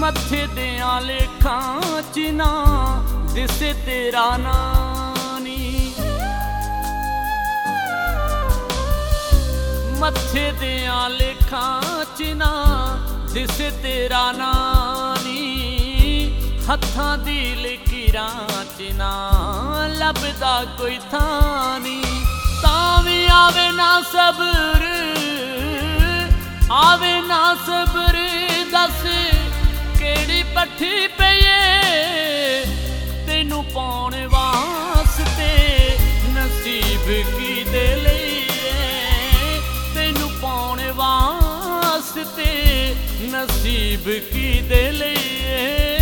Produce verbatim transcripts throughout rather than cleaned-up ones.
मथे दियां लेखां च ना दिसे तेरा नानी, मथे दियां लेखां च ना दिसे तेरा नानी, हत्थां दी लकीरां च ना लभदा कोई थानी। तां वी आवे ना सब्र, आवे ना सब्र, दस केड़ी पट्ठी पईए तैनू पाउण वास्ते, नसीब की दे लईए तैनू पाउण वास्ते, नसीब की दे लईए।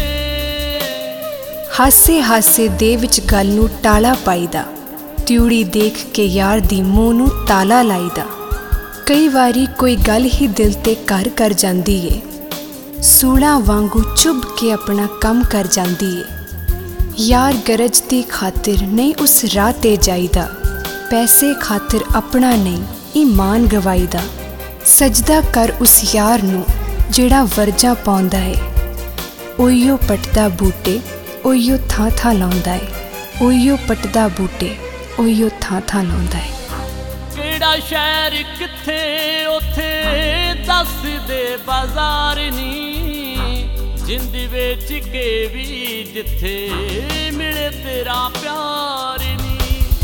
हासे हासे दे विच गल नूं टाला पाईदा, त्यूड़ी देख के यार दी मूँह नूं ताला लाईदा। कई वारी कोई गल ही दिल ते घर कर जांदी ए, सूड़ा वांगू चुभ के अपना कम कर जांदी ए। यार गरज दी खातिर नहीं उस राह ते जाईदा, पैसे खातिर अपना नहीं ईमान गवाईदा। सजदा कर उस यार नूं जिहड़ा वरजा पाउंदा है, ओहियो पटदा बूटे ओहियो थां थां लाउंदा है, ओहियो पटदा बूटे ओहियो थां थां लाउंदा है। केड़ा शहर किथे उथे दस दे बाजार नी, जिंद बेच के भी जिथे मिले तेरा प्यार नी।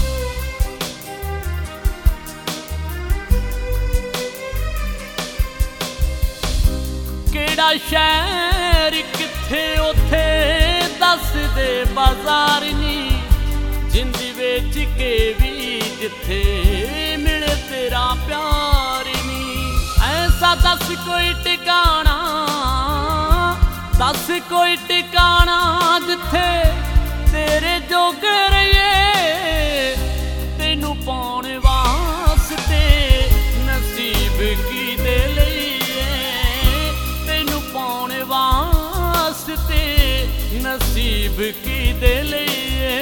केड़ा शहर किथे उथे दस दे बाजार नी, जिंद बेच के भी जिथे मिले तेरा प्यार नी। ऐसा दस कोई टिकाना, दस कोई टिकाना जिथे तेरे जोगे रहिए तैनू पाउण वास्ते, नसीब की दे लईए तैनू पाउण वास्ते, नसीब की दे लईए।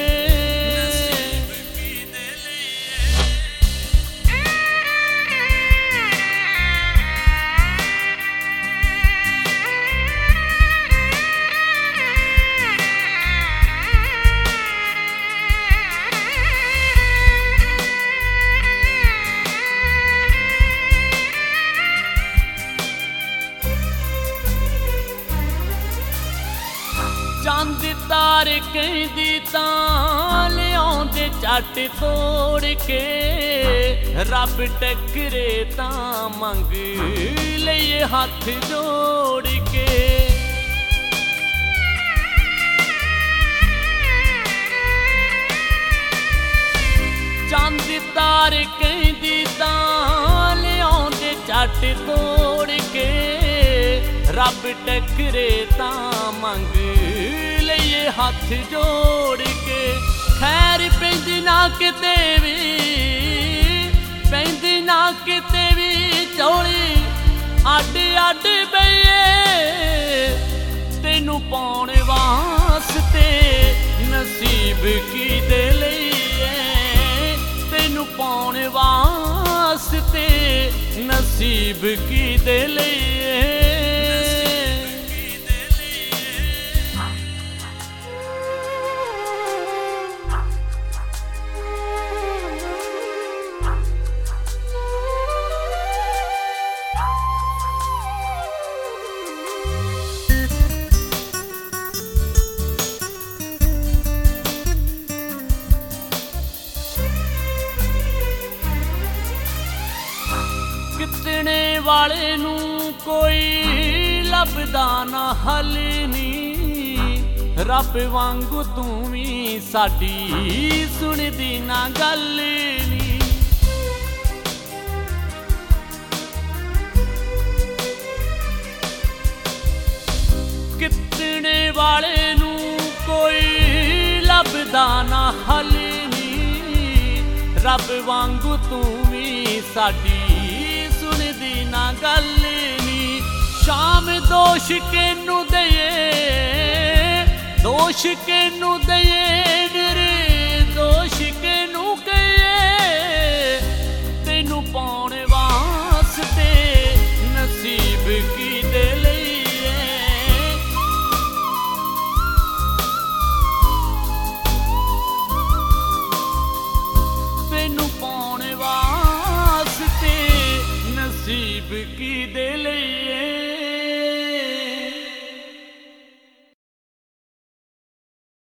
चंद तारे कहदी तां लियाउंदे झट तोड़ के, रब टकरे तां मंग लईए हथ जोड़ के। चंद तारे कहदी तां लियाउंदे झट तोड़ के, रब टकरे तां मंग लईए हथ जोड़ के। खैर पैंदी ना किते भी, पैंदी ना किते भी चौली अड अड बईए तैनू पाउण वास्ते, नसीब की दे लईए तैनू पाउण वास्ते, नसीब की दे लईए। कितने वाले नू कोई लभदा ना हल नी, रब वांगू तू भी साडी सुनदी ना गल नी। कितने वाले नू कोई लभदा ना हल नी, रब वांगू तू भी साडी सुनदी ना गल नी। शाम दोष केनू दईए, दोष केनू दईए, निरे दोष केनू कहिए तैनू पाउण वास्ते, नसीब की दे लईए ਕੀ ਦੇ ਲਈ